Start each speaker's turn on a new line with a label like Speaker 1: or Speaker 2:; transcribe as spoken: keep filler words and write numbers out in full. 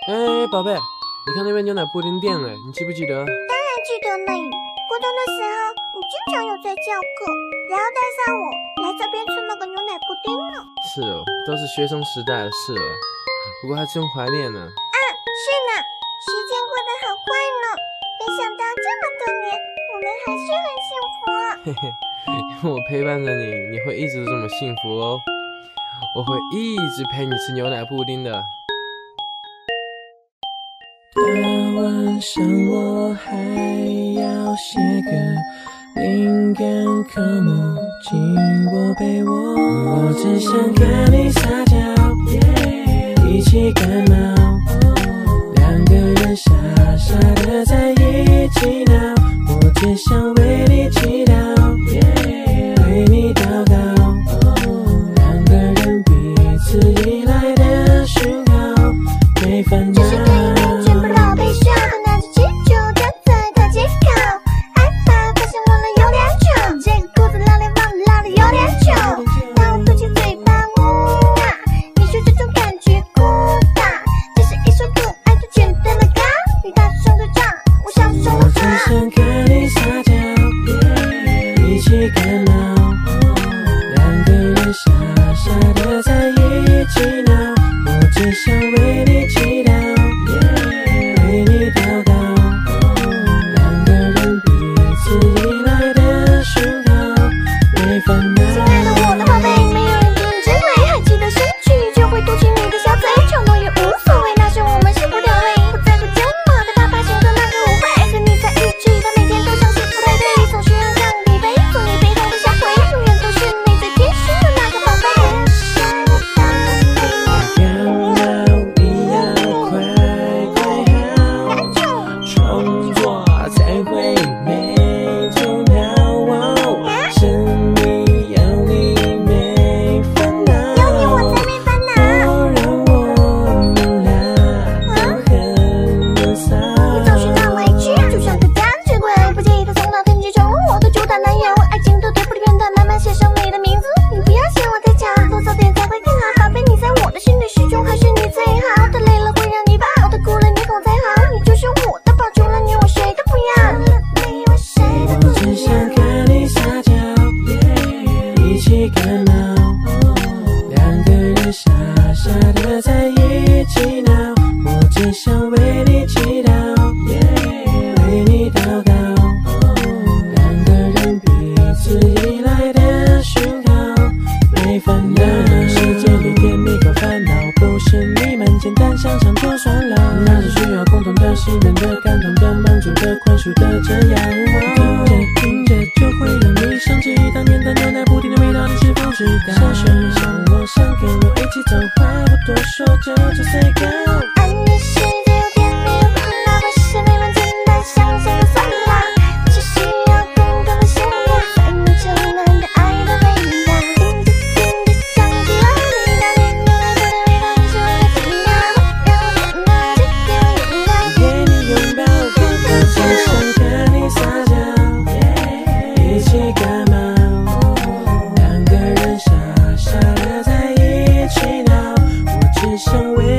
Speaker 1: 哎，宝贝，你看那边牛奶布丁店了，你记不记得？
Speaker 2: 当然记得呢。国中的时候，你经常有在教课，然后带上我来这边吃那个牛奶布丁呢。
Speaker 1: 是哦，都是学生时代的事了，不过还真怀念呢。
Speaker 2: 啊，是呢，时间过得好快呢，没想到这么多年，我们还是很幸福啊。
Speaker 1: 嘿嘿，因为我陪伴着你，你会一直这么幸福哦。我会一直陪你吃牛奶布丁的。大晚上我还要写个灵感科目进我被窝，我只想看你撒娇， yeah, 一起感冒，两个人傻傻的在一起闹，我只想为你祈祷， yeah, 为你祷告，两个人彼此依赖的讯号，没烦恼。 想为